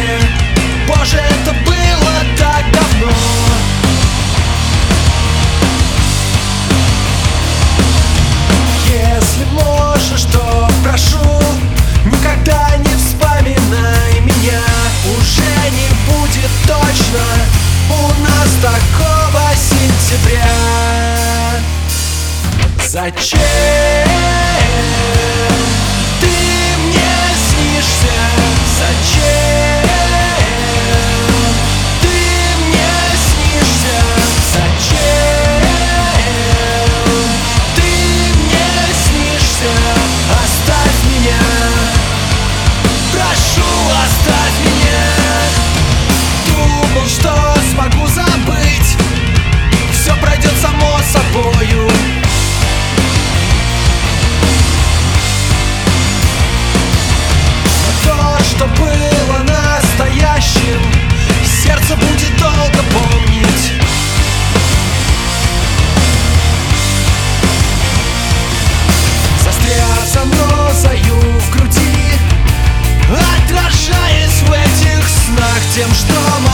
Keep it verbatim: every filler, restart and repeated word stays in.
мне. Боже, это было так давно. Если можешь, то прошу, никогда не вспоминай меня. Уже не будет точно у нас такого сентября. Зачем ты мне снишься? Зачем ты мне снишься? Зачем ты мне снишься? Оставь меня, прошу, оставь меня. Думал, что смогу забыть, все пройдет само собою. Что было настоящим, сердце будет долго помнить. Застряв занозою в груди, отражаясь в этих снах тем, что мы